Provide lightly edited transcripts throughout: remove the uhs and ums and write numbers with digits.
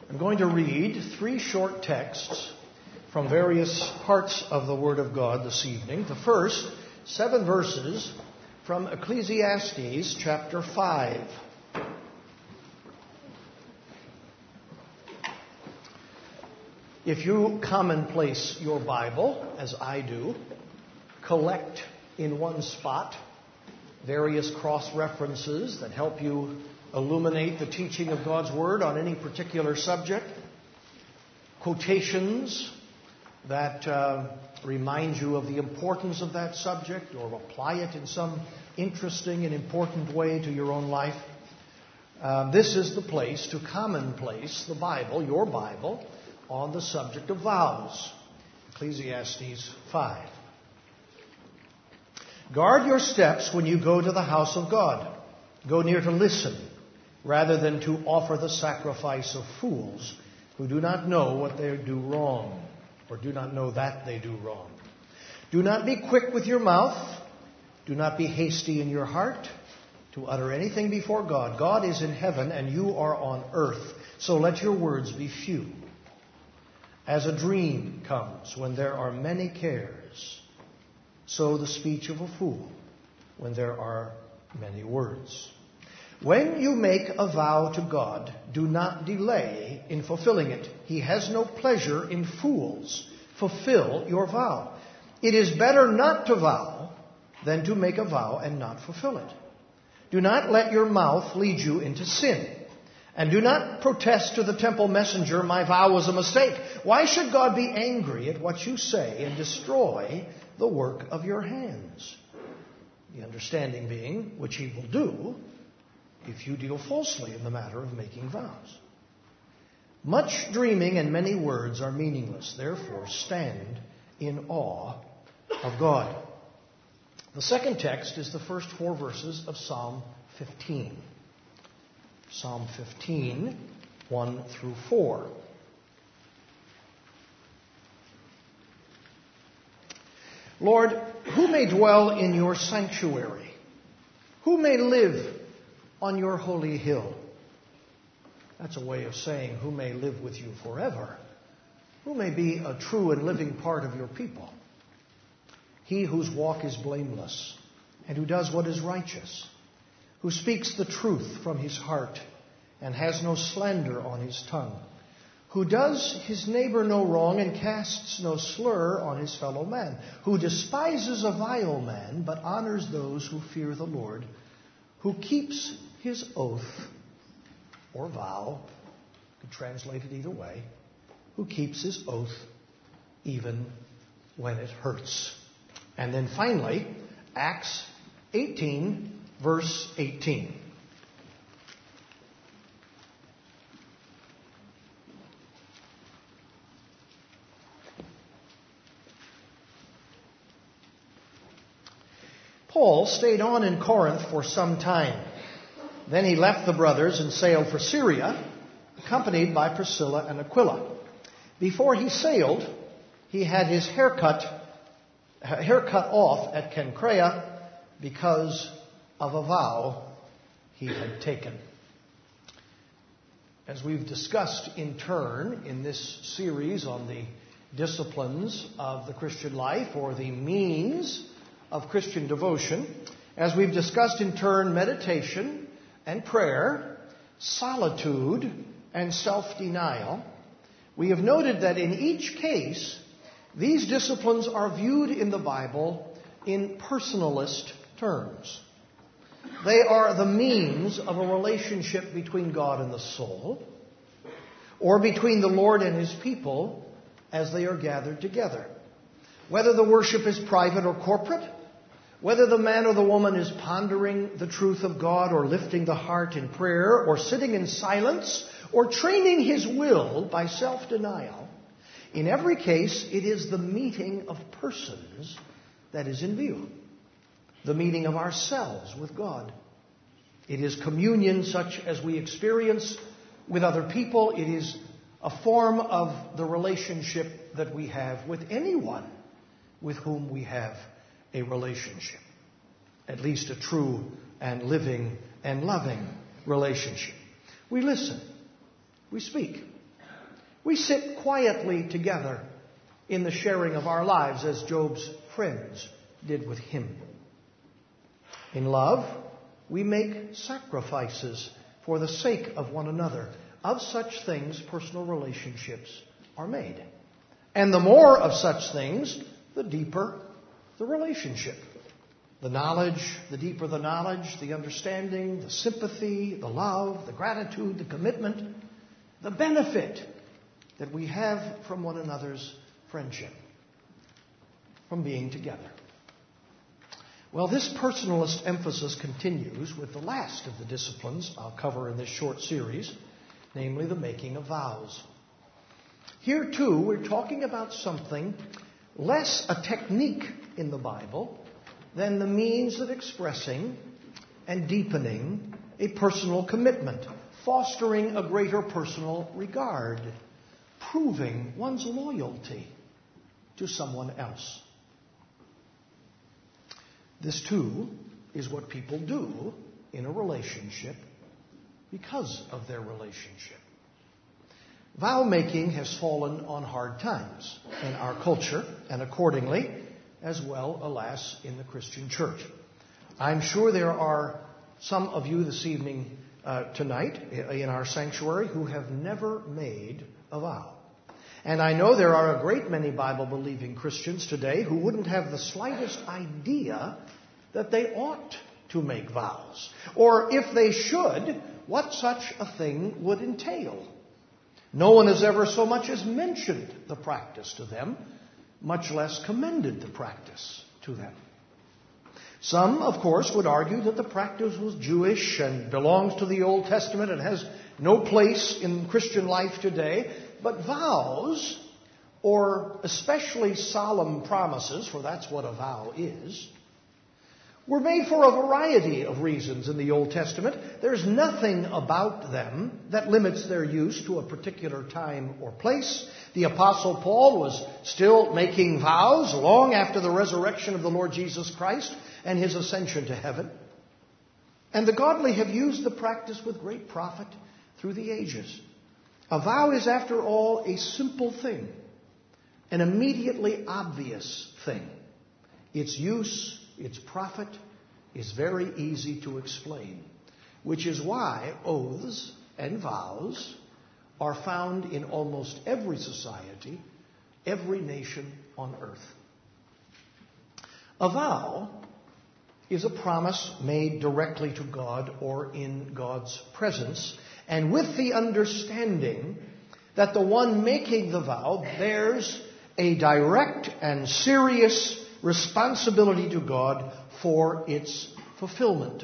I'm going to read 3 short texts from various parts of the Word of God this evening. The first, 7 verses from Ecclesiastes chapter 5. If you commonplace your Bible, as I do, collect in one spot various cross-references that help you illuminate the teaching of God's Word on any particular subject, quotations that remind you of the importance of that subject or apply it in some interesting and important way to your own life. This is the place to commonplace the Bible, your Bible, on the subject of vows. Ecclesiastes 5. Guard your steps when you go to the house of God. Go near to listen, rather than to offer the sacrifice of fools who do not know what they do wrong, or do not know that they do wrong. Do not be quick with your mouth. Do not be hasty in your heart to utter anything before God. God is in heaven and you are on earth, so let your words be few. As a dream comes when there are many cares, so the speech of a fool when there are many words. When you make a vow to God, do not delay in fulfilling it. He has no pleasure in fools. Fulfill your vow. It is better not to vow than to make a vow and not fulfill it. Do not let your mouth lead you into sin. And do not protest to the temple messenger, my vow was a mistake. Why should God be angry at what you say and destroy the work of your hands? The understanding being, which he will do, if you deal falsely in the matter of making vows. Much dreaming and many words are meaningless. Therefore, stand in awe of God. The second text is the first 4 verses of Psalm 15. Psalm 15, 1 through 4. Lord, who may dwell in your sanctuary? Who may live on your holy hill? That's a way of saying who may live with you forever. Who may be a true and living part of your people? He whose walk is blameless and who does what is righteous, who speaks the truth from his heart and has no slander on his tongue, who does his neighbor no wrong and casts no slur on his fellow man, who despises a vile man but honors those who fear the Lord, who keeps his oath or vow, could translate it either way, who keeps his oath even when it hurts. And then finally, Acts 18, verse 18. Paul stayed on in Corinth for some time. Then he left the brothers and sailed for Syria, accompanied by Priscilla and Aquila. Before he sailed, he had his hair cut off at Cenchrea because of a vow he had taken. As we've discussed in turn in this series on the disciplines of the Christian life, or the means of Christian devotion, as we've discussed in turn meditation and prayer, solitude and self-denial, we have noted that in each case, these disciplines are viewed in the Bible in personalist terms. They are the means of a relationship between God and the soul, or between the Lord and his people as they are gathered together. Whether the worship is private or corporate, whether the man or the woman is pondering the truth of God or lifting the heart in prayer or sitting in silence or training his will by self-denial, in every case it is the meeting of persons that is in view. The meeting of ourselves with God. It is communion such as we experience with other people. It is a form of the relationship that we have with anyone with whom we have a relationship. At least a true and living and loving relationship. We listen. We speak. We sit quietly together in the sharing of our lives as Job's friends did with him. In love, we make sacrifices for the sake of one another. Of such things, personal relationships are made. And the more of such things, the deeper the relationship. The knowledge, the deeper the knowledge, the understanding, the sympathy, the love, the gratitude, the commitment, the benefit that we have from one another's friendship, from being together. Well, this personalist emphasis continues with the last of the disciplines I'll cover in this short series, namely the making of vows. Here, too, we're talking about something less a technique in the Bible than the means of expressing and deepening a personal commitment, fostering a greater personal regard, proving one's loyalty to someone else. This, too, is what people do in a relationship because of their relationship. Vow-making has fallen on hard times in our culture, and accordingly, as well, alas, in the Christian church. I'm sure there are some of you this evening, tonight, in our sanctuary, who have never made a vow. And I know there are a great many Bible-believing Christians today who wouldn't have the slightest idea that they ought to make vows, or if they should, what such a thing would entail. No one has ever so much as mentioned the practice to them, much less commended the practice to them. Some, of course, would argue that the practice was Jewish and belongs to the Old Testament and has no place in Christian life today. But vows, or especially solemn promises, for that's what a vow is, were made for a variety of reasons in the Old Testament. There's nothing about them that limits their use to a particular time or place. The Apostle Paul was still making vows long after the resurrection of the Lord Jesus Christ and his ascension to heaven. And the godly have used the practice with great profit through the ages. A vow is, after all, a simple thing, an immediately obvious thing. Its use, its profit, is very easy to explain, which is why oaths and vows are found in almost every society, every nation on earth. A vow is a promise made directly to God or in God's presence, and with the understanding that the one making the vow bears a direct and serious responsibility to God for its fulfillment.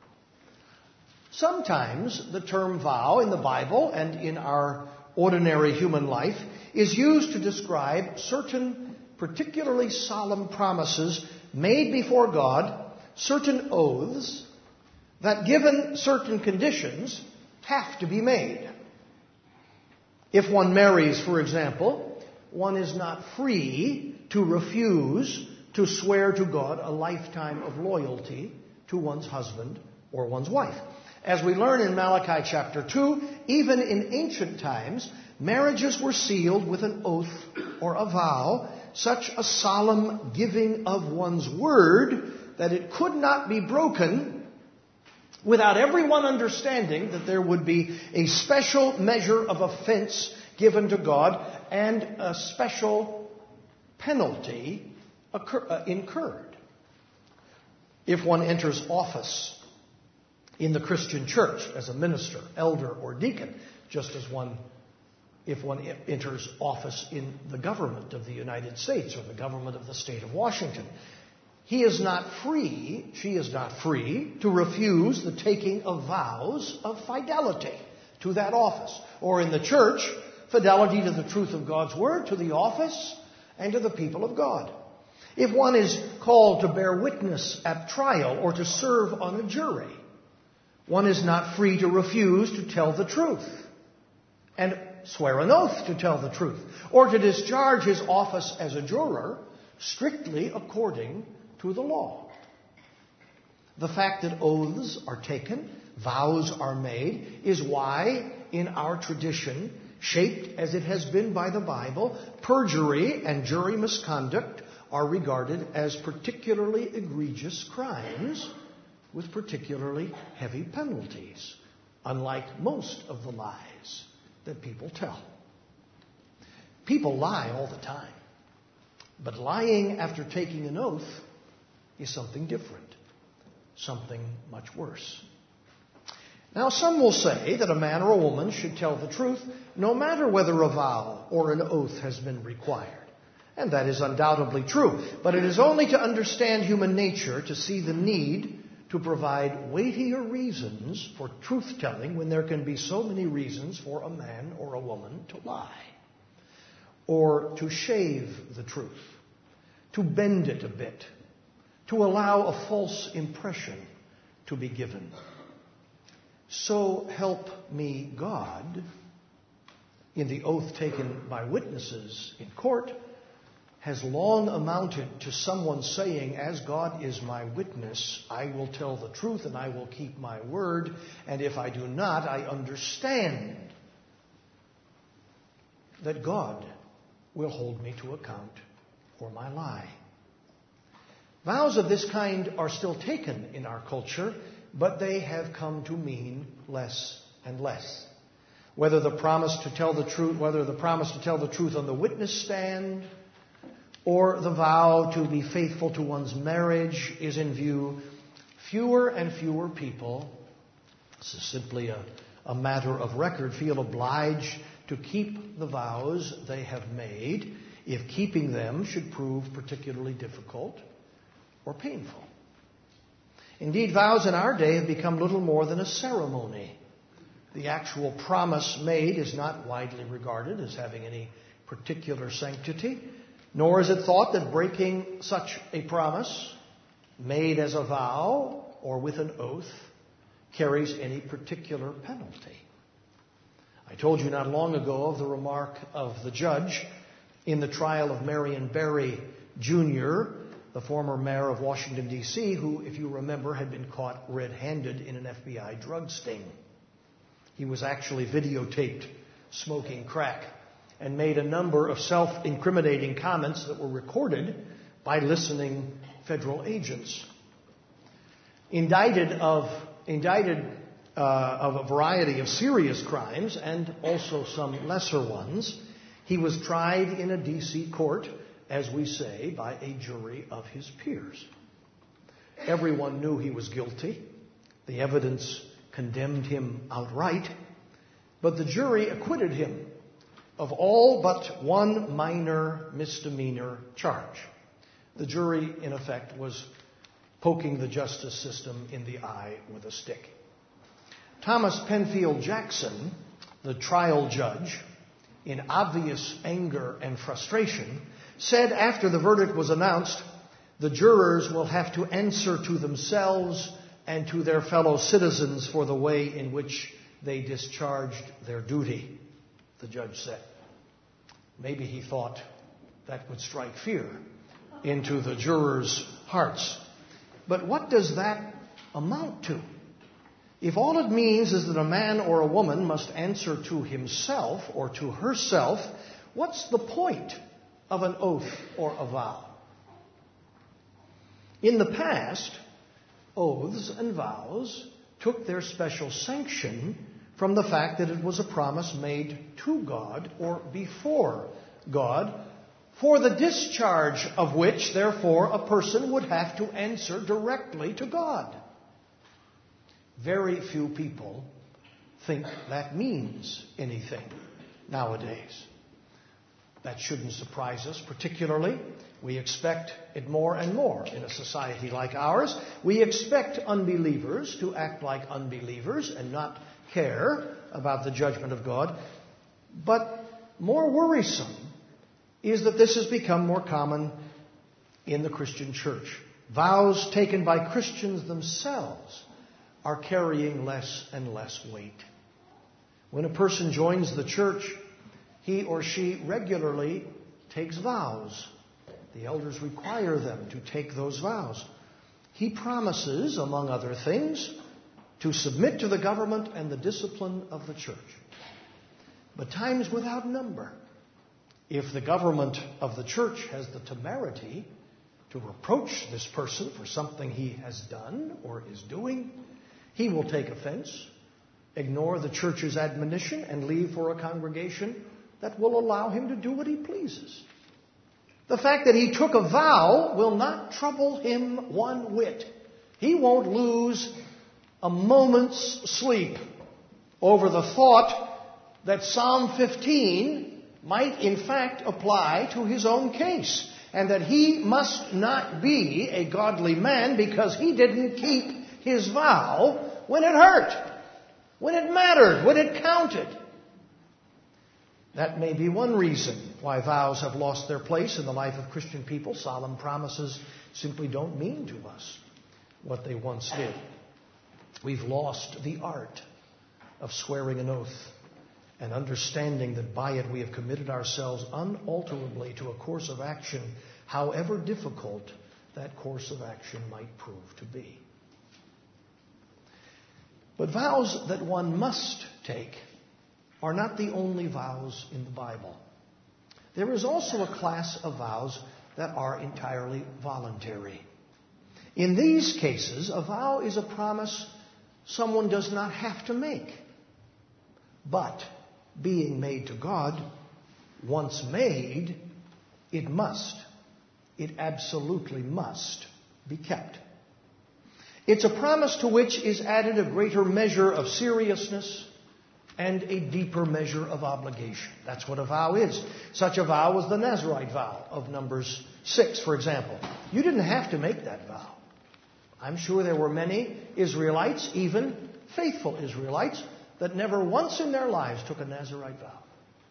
Sometimes the term vow in the Bible and in our ordinary human life is used to describe certain particularly solemn promises made before God, certain oaths that, given certain conditions, have to be made. If one marries, for example, one is not free to refuse to swear to God a lifetime of loyalty to one's husband or one's wife. As we learn in Malachi chapter 2, even in ancient times, marriages were sealed with an oath or a vow, such a solemn giving of one's word that it could not be broken without everyone understanding that there would be a special measure of offense given to God and a special penalty incurred. If one enters office in the Christian church as a minister, elder, or deacon, just as if one enters office in the government of the United States or the government of the state of Washington, she is not free to refuse the taking of vows of fidelity to that office. Or in the church, fidelity to the truth of God's word, to the office, and to the people of God. If one is called to bear witness at trial or to serve on a jury, one is not free to refuse to tell the truth and swear an oath to tell the truth, or to discharge his office as a juror strictly according to the law. The fact that oaths are taken, vows are made, is why in our tradition Shaped as it has been by the Bible, perjury and jury misconduct are regarded as particularly egregious crimes with particularly heavy penalties, unlike most of the lies that people tell. People lie all the time, but lying after taking an oath is something different, something much worse. Now, some will say that a man or a woman should tell the truth no matter whether a vow or an oath has been required. And that is undoubtedly true. But it is only to understand human nature to see the need to provide weightier reasons for truth-telling when there can be so many reasons for a man or a woman to lie, or to shave the truth, to bend it a bit, to allow a false impression to be given. So help me God, in the oath taken by witnesses in court, has long amounted to someone saying, as God is my witness, I will tell the truth and I will keep my word, and if I do not, I understand that God will hold me to account for my lie. Vows of this kind are still taken in our culture, but they have come to mean less and less. Whether the promise to tell the truth on the witness stand, or the vow to be faithful to one's marriage is in view, fewer and fewer people, this is simply a matter of record, feel obliged to keep the vows they have made if keeping them should prove particularly difficult or painful. Indeed, vows in our day have become little more than a ceremony. The actual promise made is not widely regarded as having any particular sanctity, nor is it thought that breaking such a promise, made as a vow or with an oath, carries any particular penalty. I told you not long ago of the remark of the judge in the trial of Marion Barry Jr., the former mayor of Washington, D.C., who, if you remember, had been caught red-handed in an FBI drug sting. He was actually videotaped smoking crack and made a number of self-incriminating comments that were recorded by listening federal agents. Indicted of a variety of serious crimes and also some lesser ones, he was tried in a D.C. court, as we say, by a jury of his peers. Everyone knew he was guilty. The evidence condemned him outright, but the jury acquitted him of all but one minor misdemeanor charge. The jury, in effect, was poking the justice system in the eye with a stick. Thomas Penfield Jackson, the trial judge, in obvious anger and frustration, said after the verdict was announced, the jurors will have to answer to themselves and to their fellow citizens for the way in which they discharged their duty, the judge said. Maybe he thought that would strike fear into the jurors' hearts. But what does that amount to? If all it means is that a man or a woman must answer to himself or to herself, what's the point of an oath or a vow? In the past, oaths and vows took their special sanction from the fact that it was a promise made to God or before God, for the discharge of which, therefore, a person would have to answer directly to God. Very few people think that means anything nowadays. That shouldn't surprise us particularly. We expect it more and more in a society like ours. We expect unbelievers to act like unbelievers and not care about the judgment of God. But more worrisome is that this has become more common in the Christian church. Vows taken by Christians themselves are carrying less and less weight. When a person joins the church, he or she regularly takes vows. The elders require them to take those vows. He promises, among other things, to submit to the government and the discipline of the church. but times without number. If the government of the church has the temerity to reproach this person for something he has done or is doing, he will take offense, ignore the church's admonition, and leave for a congregation that will allow him to do what he pleases. The fact that he took a vow will not trouble him one whit. He won't lose a moment's sleep over the thought that Psalm 15 might in fact apply to his own case, and that he must not be a godly man because he didn't keep his vow when it hurt, when it mattered, when it counted. That may be one reason why vows have lost their place in the life of Christian people. Solemn promises simply don't mean to us what they once did. We've lost the art of swearing an oath and understanding that by it we have committed ourselves unalterably to a course of action, however difficult that course of action might prove to be. But vows that one must take are not the only vows in the Bible. There is also a class of vows that are entirely voluntary. In these cases, a vow is a promise someone does not have to make. But, being made to God, once made, it absolutely must be kept. It's a promise to which is added a greater measure of seriousness and a deeper measure of obligation. That's what a vow is. Such a vow was the Nazirite vow of Numbers 6, for example. You didn't have to make that vow. I'm sure there were many Israelites, even faithful Israelites, that never once in their lives took a Nazirite vow.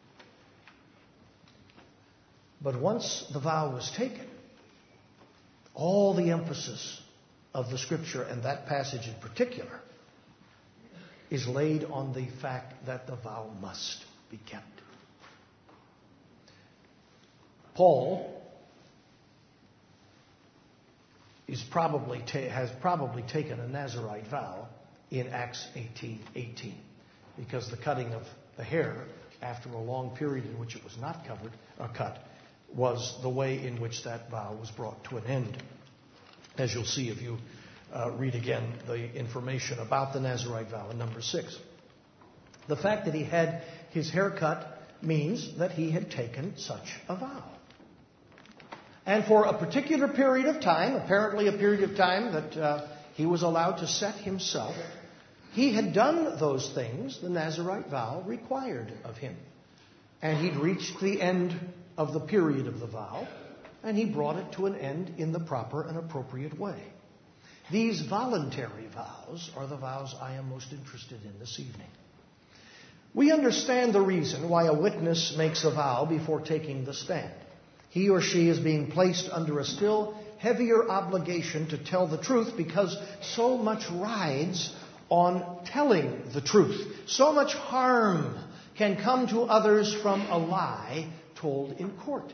But once the vow was taken, all the emphasis of the Scripture, and that passage in particular, is laid on the fact that the vow must be kept. Paul has probably taken a Nazirite vow in Acts 18:18, because the cutting of the hair after a long period in which it was not cut was the way in which that vow was brought to an end. As you'll see if you read again the information about the Nazirite vow in Numbers 6. The fact that he had his hair cut means that he had taken such a vow. And for a particular period of time, apparently a period of time that he was allowed to set himself, he had done those things the Nazirite vow required of him. And he'd reached the end of the period of the vow, and he brought it to an end in the proper and appropriate way. These voluntary vows are the vows I am most interested in this evening. We understand the reason why a witness makes a vow before taking the stand. He or she is being placed under a still heavier obligation to tell the truth because so much rides on telling the truth. So much harm can come to others from a lie told in court.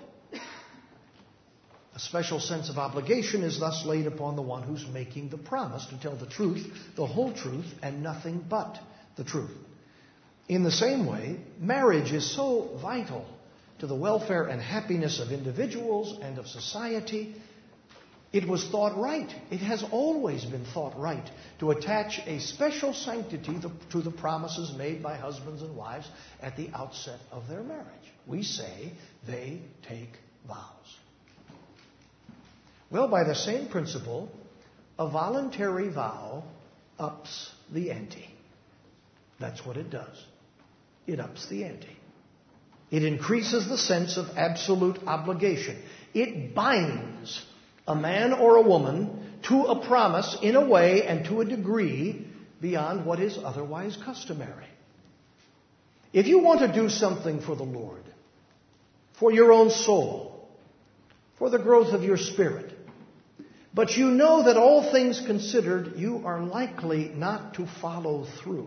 A special sense of obligation is thus laid upon the one who's making the promise to tell the truth, the whole truth, and nothing but the truth. In the same way, marriage is so vital to the welfare and happiness of individuals and of society. It was thought right. It has always been thought right to attach a special sanctity to the promises made by husbands and wives at the outset of their marriage. We say they take vows. Well, by the same principle, a voluntary vow ups the ante. That's what it does. It ups the ante. It increases the sense of absolute obligation. It binds a man or a woman to a promise in a way and to a degree beyond what is otherwise customary. If you want to do something for the Lord, for your own soul, for the growth of your spirit, but you know that all things considered, you are likely not to follow through,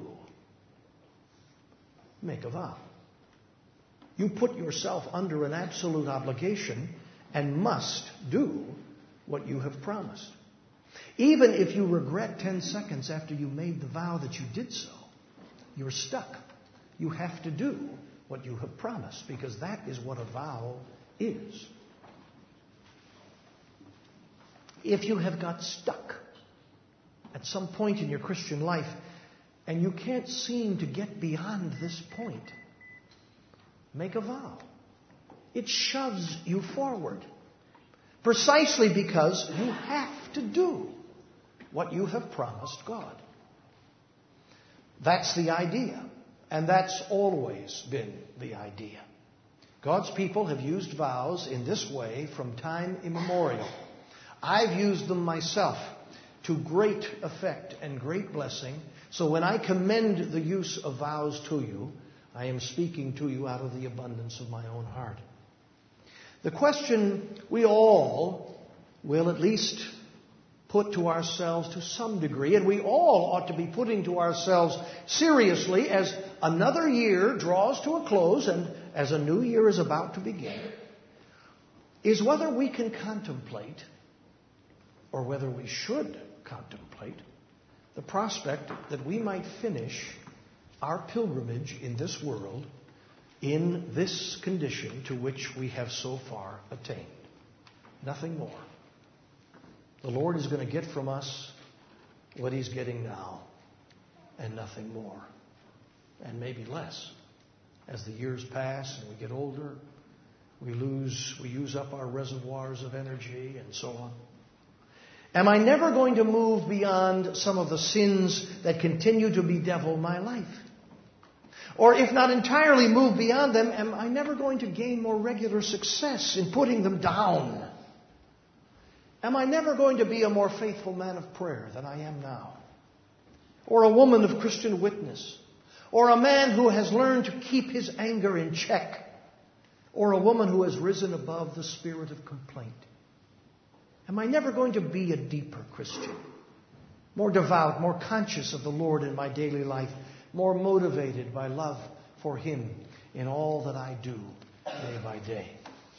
make a vow. You put yourself under an absolute obligation and must do what you have promised. Even if you regret 10 seconds after you made the vow that you did so, you're stuck. You have to do what you have promised, because that is what a vow is. If you have got stuck at some point in your Christian life and you can't seem to get beyond this point, make a vow. It shoves you forward. Precisely because you have to do what you have promised God. That's the idea. And that's always been the idea. God's people have used vows in this way from time immemorial. I've used them myself to great effect and great blessing. So when I commend the use of vows to you, I am speaking to you out of the abundance of my own heart. The question we all will at least put to ourselves to some degree, and we all ought to be putting to ourselves seriously as another year draws to a close and as a new year is about to begin, is whether we can contemplate, or whether we should contemplate, the prospect that we might finish our pilgrimage in this world in this condition to which we have so far attained. Nothing more. The Lord is going to get from us what He's getting now, and nothing more, and maybe less. As the years pass and we get older, we use up our reservoirs of energy and so on. Am I never going to move beyond some of the sins that continue to bedevil my life? Or if not entirely move beyond them, am I never going to gain more regular success in putting them down? Am I never going to be a more faithful man of prayer than I am now? Or a woman of Christian witness? Or a man who has learned to keep his anger in check? Or a woman who has risen above the spirit of complaint? Am I never going to be a deeper Christian? More devout, more conscious of the Lord in my daily life, more motivated by love for Him in all that I do day by day.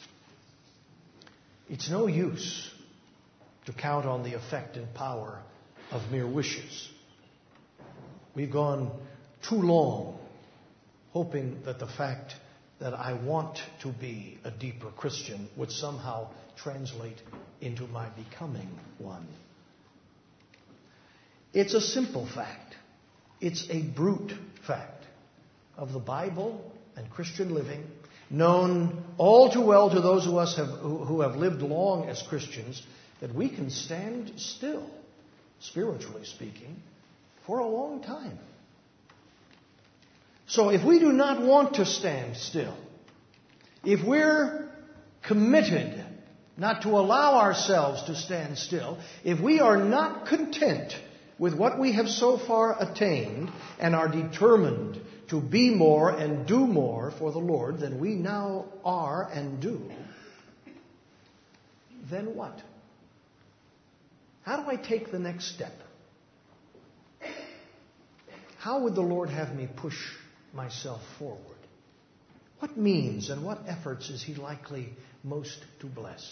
It's no use to count on the effect and power of mere wishes. We've gone too long hoping that the fact that I want to be a deeper Christian would somehow translate into my becoming one. It's a simple fact. It's a brute fact of the Bible and Christian living, known all too well to those of us who have lived long as Christians, that we can stand still, spiritually speaking, for a long time. So if we do not want to stand still, if we're committed not to allow ourselves to stand still, if we are not content with what we have so far attained and are determined to be more and do more for the Lord than we now are and do, then what? How do I take the next step? How would the Lord have me push myself forward? What means and what efforts is He likely most to bless?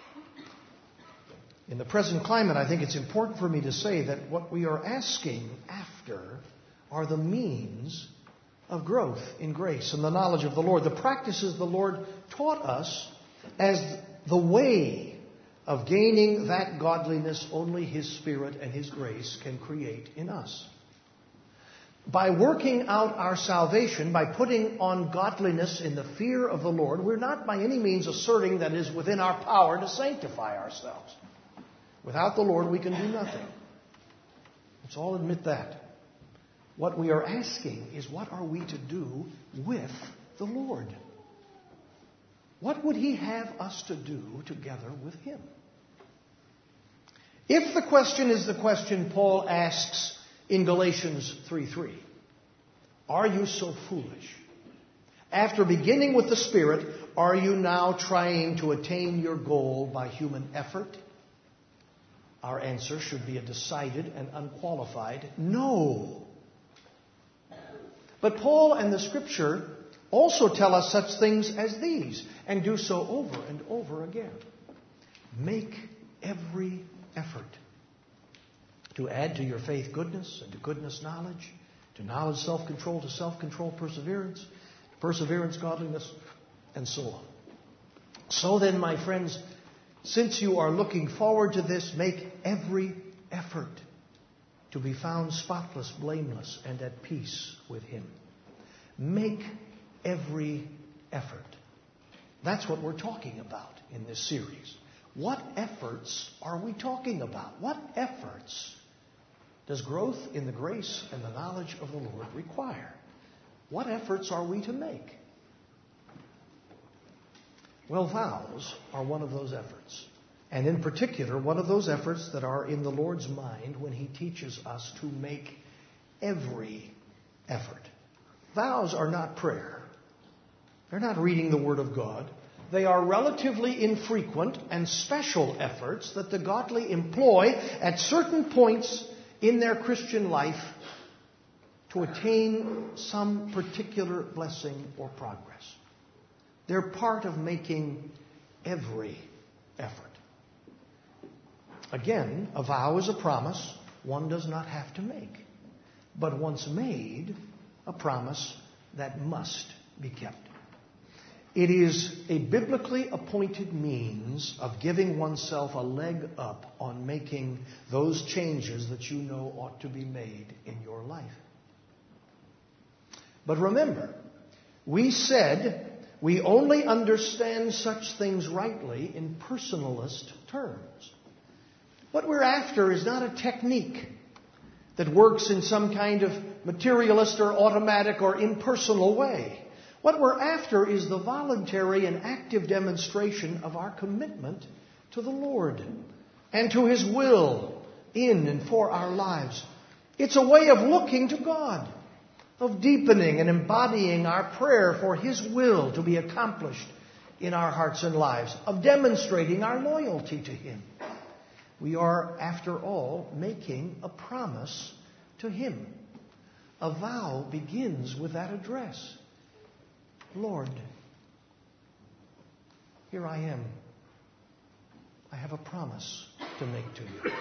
In the present climate, I think it's important for me to say that what we are asking after are the means of growth in grace and the knowledge of the Lord, the practices the Lord taught us as the way of gaining that godliness only His Spirit and His grace can create in us. By working out our salvation, by putting on godliness in the fear of the Lord, we're not by any means asserting that it is within our power to sanctify ourselves. Without the Lord, we can do nothing. Let's all admit that. What we are asking is, what are we to do with the Lord? What would He have us to do together with Him? If the question is the question Paul asks in Galatians 3:3, are you so foolish? After beginning with the Spirit, are you now trying to attain your goal by human effort? Our answer should be a decided and unqualified no. But Paul and the Scripture also tell us such things as these, and do so over and over again. Make every effort to add to your faith goodness, and to goodness knowledge, to knowledge self-control, to self-control perseverance, perseverance, godliness, and so on. So then, my friends, since you are looking forward to this, make every effort to be found spotless, blameless, and at peace with Him. Make every effort. That's what we're talking about in this series. What efforts are we talking about? What efforts does growth in the grace and the knowledge of the Lord require? What efforts are we to make? Well, vows are one of those efforts. And in particular, one of those efforts that are in the Lord's mind when He teaches us to make every effort. Vows are not prayer. They're not reading the Word of God. They are relatively infrequent and special efforts that the godly employ at certain points in their Christian life to attain some particular blessing or progress. They're part of making every effort. Again, a vow is a promise one does not have to make. But once made, a promise that must be kept. It is a biblically appointed means of giving oneself a leg up on making those changes that you know ought to be made in your life. But remember, we said we only understand such things rightly in personalist terms. What we're after is not a technique that works in some kind of materialist or automatic or impersonal way. What we're after is the voluntary and active demonstration of our commitment to the Lord and to His will in and for our lives. It's a way of looking to God, of deepening and embodying our prayer for His will to be accomplished in our hearts and lives, of demonstrating our loyalty to Him. We are, after all, making a promise to Him. A vow begins with that address. Lord, here I am. I have a promise to make to you.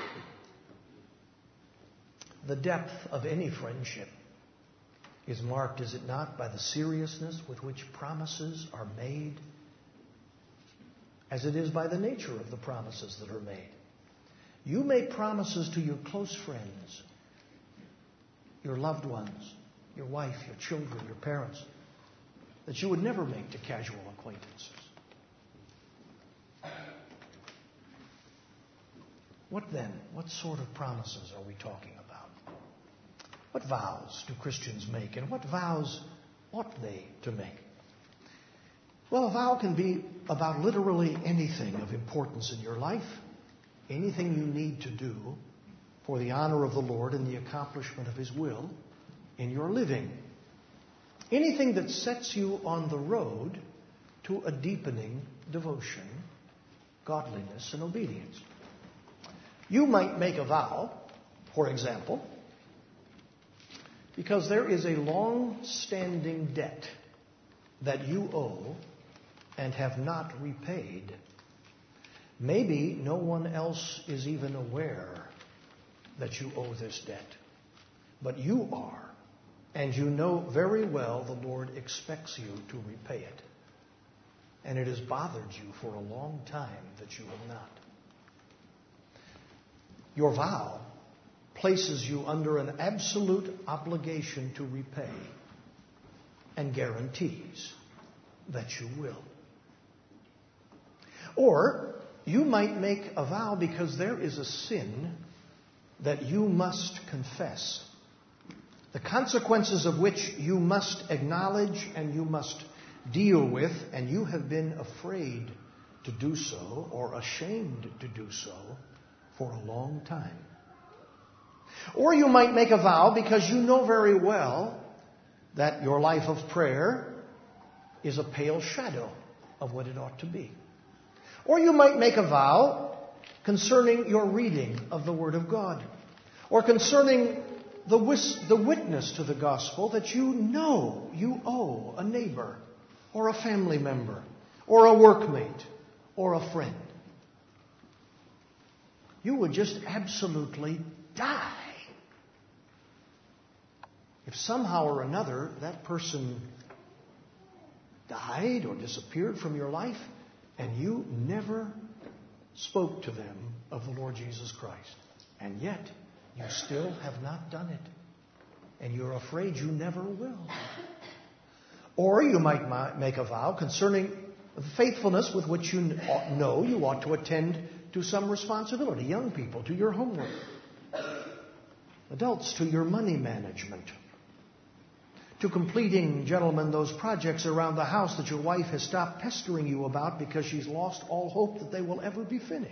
The depth of any friendship is marked, is it not, by the seriousness with which promises are made, as it is by the nature of the promises that are made. You make promises to your close friends, your loved ones, your wife, your children, your parents, that you would never make to casual acquaintances. What then? What sort of promises are we talking about? What vows do Christians make, and what vows ought they to make? Well, a vow can be about literally anything of importance in your life, anything you need to do for the honor of the Lord and the accomplishment of His will in your living. Anything that sets you on the road to a deepening devotion, godliness, and obedience. You might make a vow, for example, because there is a long-standing debt that you owe and have not repaid. Maybe no one else is even aware that you owe this debt, but you are. And you know very well the Lord expects you to repay it. And it has bothered you for a long time that you have not. Your vow places you under an absolute obligation to repay and guarantees that you will. Or you might make a vow because there is a sin that you must confess, the consequences of which you must acknowledge and you must deal with, and you have been afraid to do so or ashamed to do so for a long time. Or you might make a vow because you know very well that your life of prayer is a pale shadow of what it ought to be. Or you might make a vow concerning your reading of the Word of God, or concerning the witness to the gospel that you know you owe a neighbor or a family member or a workmate or a friend. You would just absolutely die if somehow or another that person died or disappeared from your life, and you never spoke to them of the Lord Jesus Christ. And yet, you still have not done it. And you're afraid you never will. Or you might make a vow concerning the faithfulness with which you know you ought to attend to some responsibility. Young people, to your homework. Adults, to your money management. To completing, gentlemen, those projects around the house that your wife has stopped pestering you about because she's lost all hope that they will ever be finished.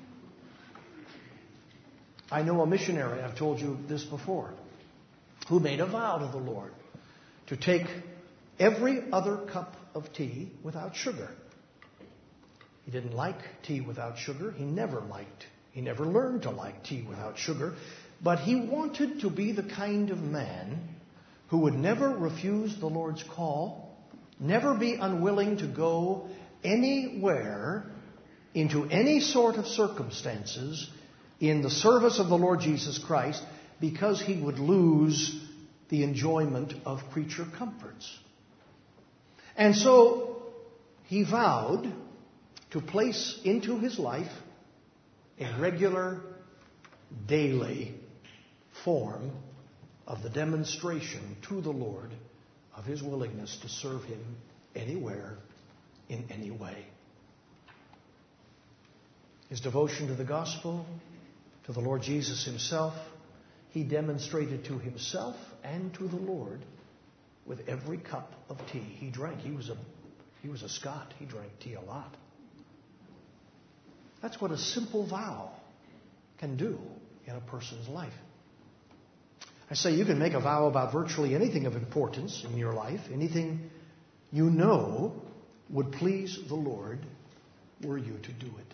I know a missionary, I've told you this before, who made a vow to the Lord to take every other cup of tea without sugar. He didn't like tea without sugar. He never learned to like tea without sugar. But he wanted to be the kind of man who would never refuse the Lord's call, never be unwilling to go anywhere into any sort of circumstances in the service of the Lord Jesus Christ, because he would lose the enjoyment of creature comforts. And so he vowed to place into his life a regular, daily form of the demonstration to the Lord of his willingness to serve him anywhere, in any way. His devotion to the gospel, to the Lord Jesus himself, he demonstrated to himself and to the Lord with every cup of tea he drank. He was a Scot. He drank tea a lot. That's what a simple vow can do in a person's life. I say you can make a vow about virtually anything of importance in your life, anything you know would please the Lord were you to do it.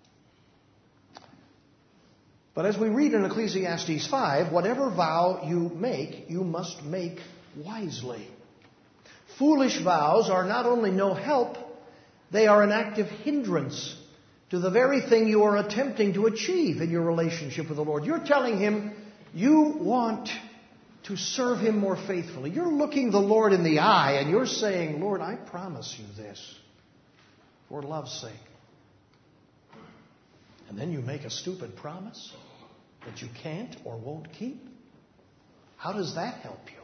But as we read in Ecclesiastes 5, whatever vow you must make wisely. Foolish vows are not only no help, they are an active hindrance to the very thing you are attempting to achieve in your relationship with the Lord. You're telling him you want to serve him more faithfully. You're looking the Lord in the eye and you're saying, Lord, I promise you this for love's sake. And then you make a stupid promise that you can't or won't keep. How does that help you?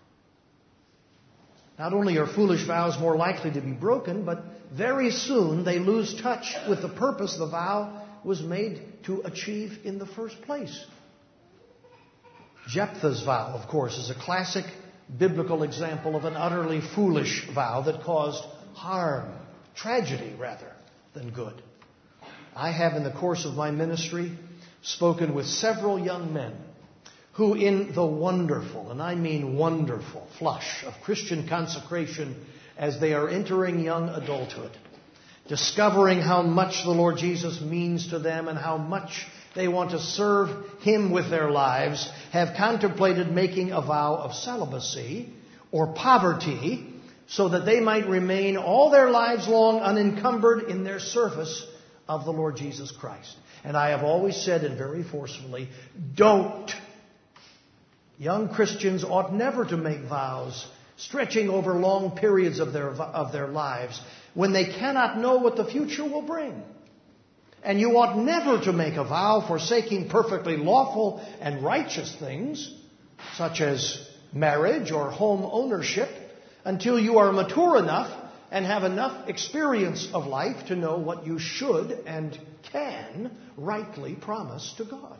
Not only are foolish vows more likely to be broken, but very soon they lose touch with the purpose the vow was made to achieve in the first place. Jephthah's vow, of course, is a classic biblical example of an utterly foolish vow that caused harm, tragedy rather than good. I have, in the course of my ministry, spoken with several young men who, in the wonderful, and I mean wonderful, flush of Christian consecration as they are entering young adulthood, discovering how much the Lord Jesus means to them and how much they want to serve him with their lives, have contemplated making a vow of celibacy or poverty so that they might remain all their lives long unencumbered in their service of the Lord Jesus Christ. And I have always said, and very forcefully, don't. Young Christians ought never to make vows stretching over long periods of their lives when they cannot know what the future will bring. And you ought never to make a vow forsaking perfectly lawful and righteous things, such as marriage or home ownership, until you are mature enough and have enough experience of life to know what you should and can rightly promise to God.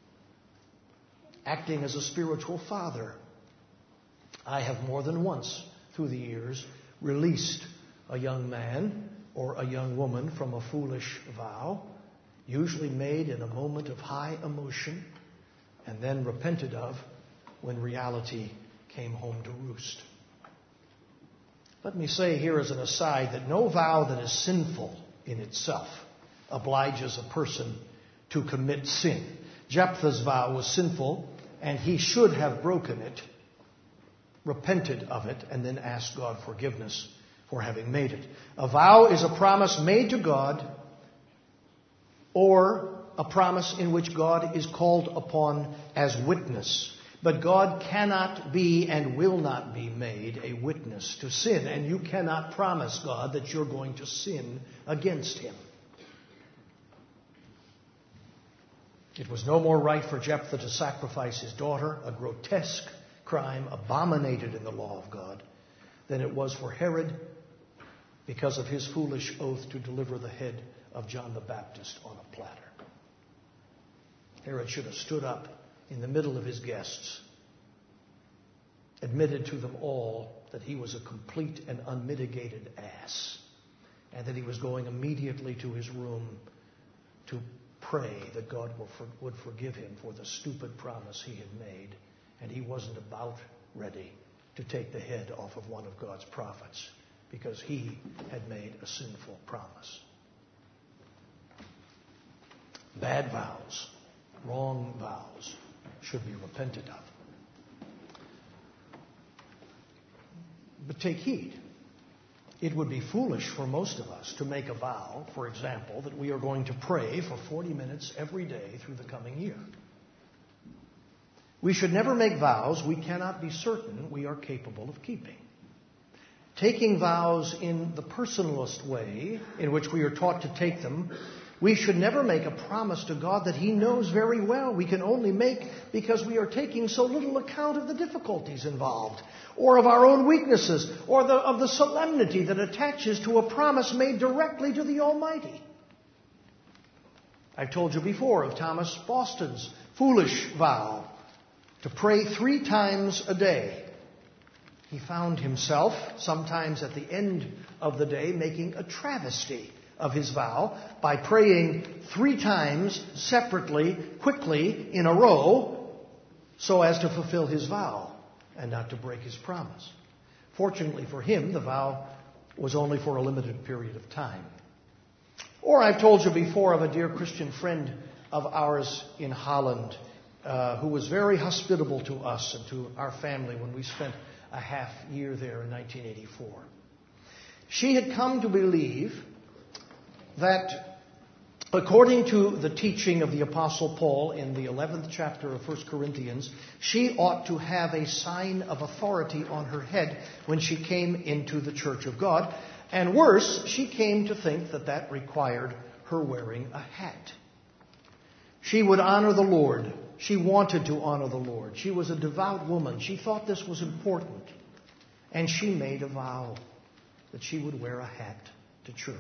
Acting as a spiritual father, I have more than once through the years released a young man or a young woman from a foolish vow, usually made in a moment of high emotion, and then repented of when reality came home to roost. Let me say here as an aside that no vow that is sinful in itself obliges a person to commit sin. Jephthah's vow was sinful, and he should have broken it, repented of it, and then asked God forgiveness for having made it. A vow is a promise made to God or a promise in which God is called upon as witness. But God cannot be and will not be made a witness to sin. And you cannot promise God that you're going to sin against him. It was no more right for Jephthah to sacrifice his daughter, a grotesque crime abominated in the law of God, than it was for Herod, because of his foolish oath to deliver the head of John the Baptist on a platter. Herod should have stood up in the middle of his guests, admitted to them all that he was a complete and unmitigated ass, and that he was going immediately to his room to pray that God would forgive him for the stupid promise he had made, and he wasn't about ready to take the head off of one of God's prophets because he had made a sinful promise. Bad vows, wrong vows, should be repented of. But take heed. It would be foolish for most of us to make a vow, for example, that we are going to pray for 40 minutes every day through the coming year. We should never make vows we cannot be certain we are capable of keeping. Taking vows in the personalist way in which we are taught to take them, we should never make a promise to God that he knows very well we can only make because we are taking so little account of the difficulties involved, or of our own weaknesses, or of the solemnity that attaches to a promise made directly to the Almighty. I've told you before of Thomas Boston's foolish vow to pray 3 times a day. He found himself, sometimes at the end of the day, making a travesty of his vow by praying 3 times separately, quickly, in a row, so as to fulfill his vow and not to break his promise. Fortunately for him, the vow was only for a limited period of time. Or I've told you before of a dear Christian friend of ours in Holland who was very hospitable to us and to our family when we spent a half year there in 1984. She had come to believe that according to the teaching of the Apostle Paul in the 11th chapter of 1 Corinthians, she ought to have a sign of authority on her head when she came into the church of God. And worse, she came to think that that required her wearing a hat. She would honor the Lord. She wanted to honor the Lord. She was a devout woman. She thought this was important. And she made a vow that she would wear a hat to church.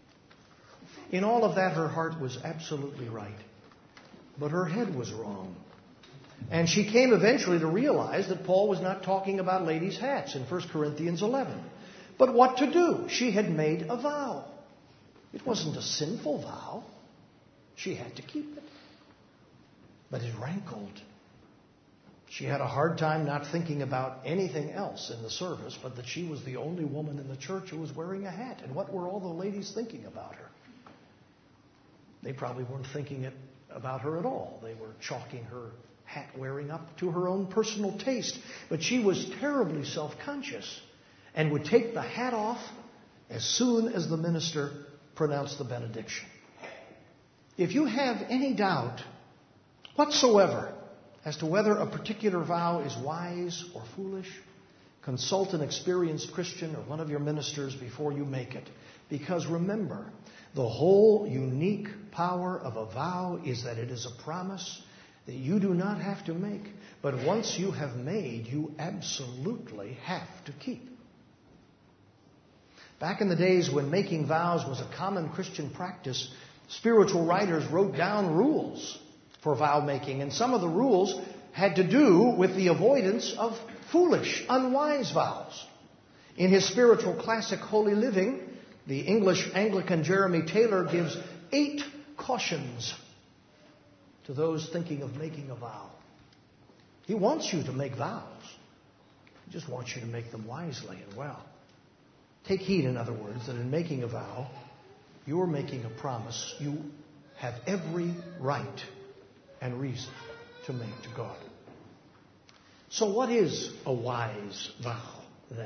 In all of that, her heart was absolutely right. But her head was wrong. And she came eventually to realize that Paul was not talking about ladies' hats in 1 Corinthians 11. But what to do? She had made a vow. It wasn't a sinful vow. She had to keep it. But it rankled. She had a hard time not thinking about anything else in the service but that she was the only woman in the church who was wearing a hat. And what were all the ladies thinking about her? They probably weren't thinking about her at all. They were chalking her hat wearing up to her own personal taste. But she was terribly self-conscious and would take the hat off as soon as the minister pronounced the benediction. If you have any doubt whatsoever as to whether a particular vow is wise or foolish, consult an experienced Christian or one of your ministers before you make it. Because remember, the whole unique power of a vow is that it is a promise that you do not have to make, but once you have made, you absolutely have to keep. Back in the days when making vows was a common Christian practice, spiritual writers wrote down rules for vow making, and some of the rules had to do with the avoidance of foolish, unwise vows. In his spiritual classic, Holy Living, the English Anglican Jeremy Taylor gives 8 cautions to those thinking of making a vow. He wants you to make vows. He just wants you to make them wisely and well. Take heed, in other words, that in making a vow, you are making a promise you have every right and reason to make to God. So what is a wise vow, then?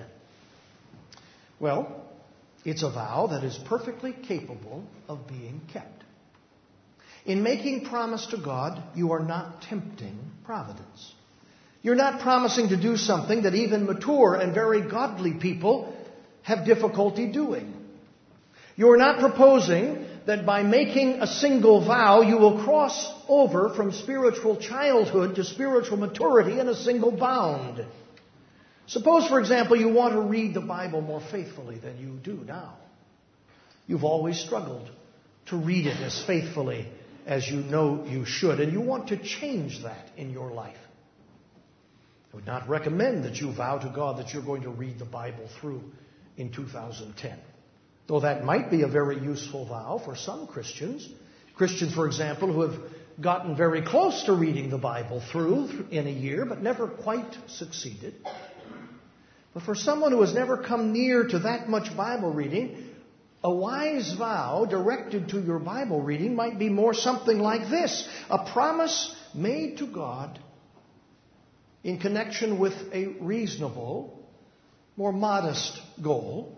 Well, it's a vow that is perfectly capable of being kept. In making promise to God, you are not tempting providence. You're not promising to do something that even mature and very godly people have difficulty doing. You're not proposing that by making a single vow, you will cross over from spiritual childhood to spiritual maturity in a single bound. Suppose, for example, you want to read the Bible more faithfully than you do now. You've always struggled to read it as faithfully as you know you should, and you want to change that in your life. I would not recommend that you vow to God that you're going to read the Bible through in 2010. Though that might be a very useful vow for some Christians. Christians, for example, who have gotten very close to reading the Bible through in a year, but never quite succeeded. But for someone who has never come near to that much Bible reading, a wise vow directed to your Bible reading might be more something like this: a promise made to God in connection with a reasonable, more modest goal.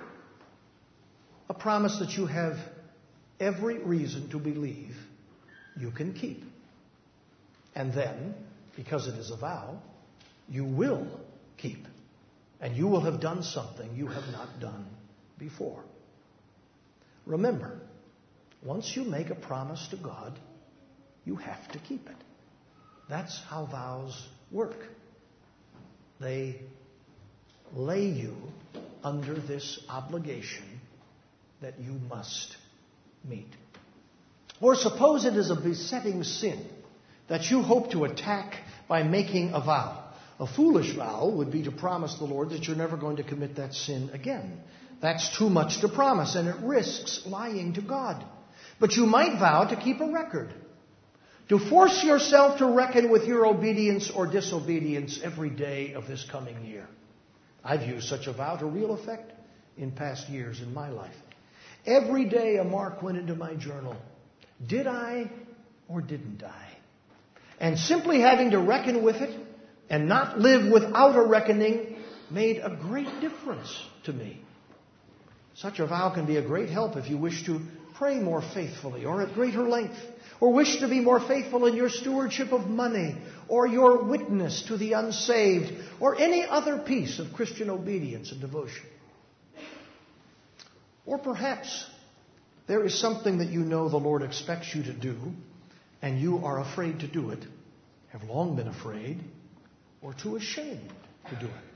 A promise that you have every reason to believe you can keep. And then, because it is a vow, you will keep. And you will have done something you have not done before. Remember, once you make a promise to God, you have to keep it. That's how vows work. They lay you under this obligation that you must meet. Or suppose it is a besetting sin that you hope to attack by making a vow. A foolish vow would be to promise the Lord that you're never going to commit that sin again. That's too much to promise, and it risks lying to God. But you might vow to keep a record, to force yourself to reckon with your obedience or disobedience every day of this coming year. I've used such a vow to real effect in past years in my life. Every day a mark went into my journal. Did I or didn't I? And simply having to reckon with it and not live without a reckoning made a great difference to me. Such a vow can be a great help if you wish to pray more faithfully or at greater length, or wish to be more faithful in your stewardship of money, or your witness to the unsaved, or any other piece of Christian obedience and devotion. Or perhaps there is something that you know the Lord expects you to do, and you are afraid to do it, have long been afraid, or too ashamed to do it.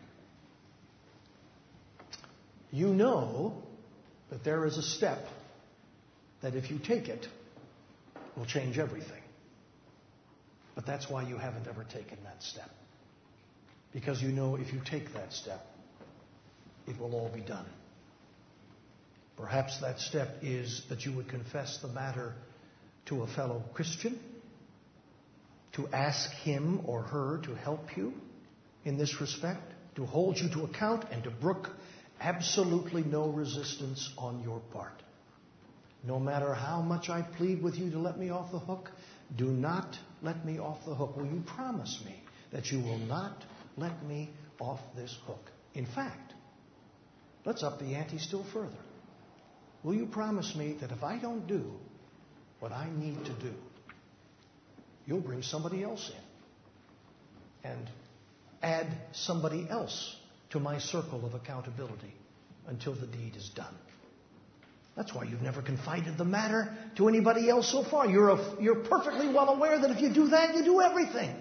You know that there is a step that if you take it, will change everything. But that's why you haven't ever taken that step. Because you know if you take that step, it will all be done. Perhaps that step is that you would confess the matter to a fellow Christian, to ask him or her to help you in this respect, to hold you to account, and to brook absolutely no resistance on your part. No matter how much I plead with you to let me off the hook, do not let me off the hook. Will you promise me that you will not let me off this hook? In fact, let's up the ante still further. Will you promise me that if I don't do what I need to do, you'll bring somebody else in and add somebody else to my circle of accountability until the deed is done? That's why you've never confided the matter to anybody else so far. You're perfectly well aware that if you do that, you do everything.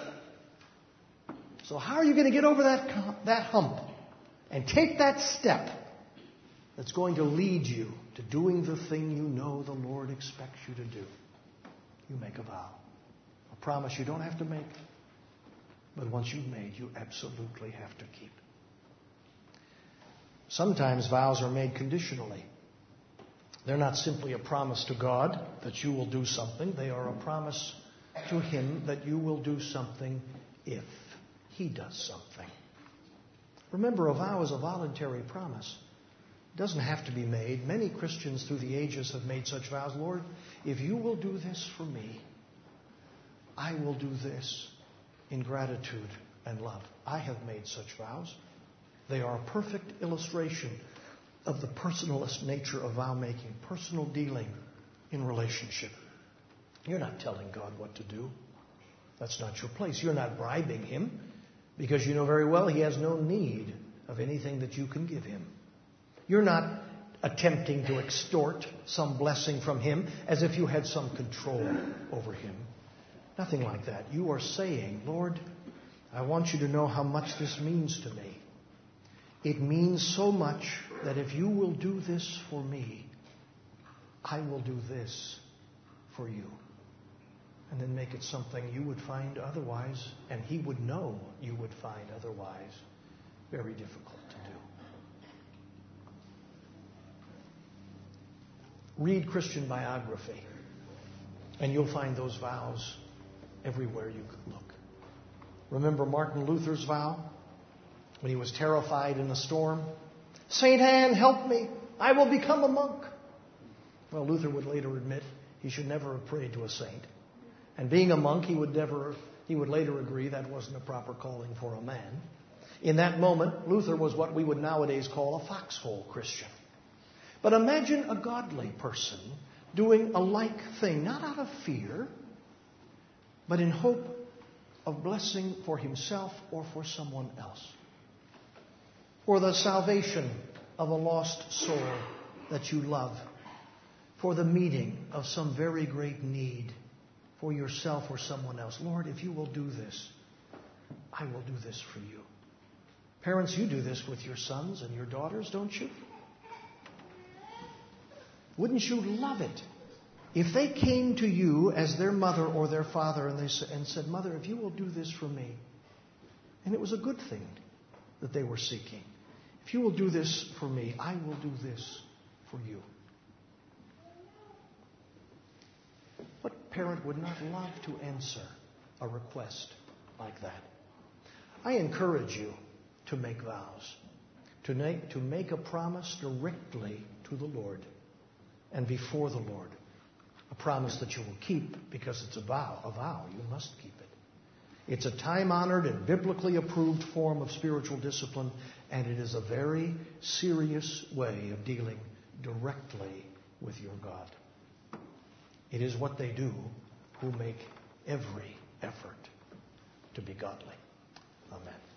So how are you going to get over that hump and take that step that's going to lead you to doing the thing you know the Lord expects you to do? You make a vow. A promise you don't have to make, but once you've made, you absolutely have to keep. Sometimes vows are made conditionally. They're not simply a promise to God that you will do something. They are a promise to Him that you will do something if He does something. Remember, a vow is a voluntary promise. It doesn't have to be made. Many Christians through the ages have made such vows. Lord, if you will do this for me, I will do this in gratitude and love. I have made such vows. They are a perfect illustration of the personalist nature of vow-making, personal dealing in relationship. You're not telling God what to do. That's not your place. You're not bribing him because you know very well he has no need of anything that you can give him. You're not attempting to extort some blessing from him as if you had some control over him. Nothing like that. You are saying, Lord, I want you to know how much this means to me. It means so much that if you will do this for me, I will do this for you. And then make it something you would find otherwise, and he would know you would find otherwise, very difficult to do. Read Christian biography, and you'll find those vows everywhere you could look. Remember Martin Luther's vow when he was terrified in a storm? Saint Anne, help me. I will become a monk. Well, Luther would later admit he should never have prayed to a saint. And being a monk, he would later agree that wasn't a proper calling for a man. In that moment, Luther was what we would nowadays call a foxhole Christian. But imagine a godly person doing a like thing, not out of fear, but in hope of blessing for himself or for someone else. For the salvation of a lost soul that you love. For the meeting of some very great need for yourself or someone else. Lord, if you will do this, I will do this for you. Parents, you do this with your sons and your daughters, don't you? Wouldn't you love it if they came to you as their mother or their father and said, Mother, if you will do this for me, and it was a good thing that they were seeking. If you will do this for me, I will do this for you. What parent would not love to answer a request like that? I encourage you to make vows, to make a promise directly to the Lord and before the Lord. A promise that you will keep because it's a vow. A vow, you must keep it. It's a time-honored and biblically approved form of spiritual discipline, and it is a very serious way of dealing directly with your God. It is what they do who make every effort to be godly. Amen.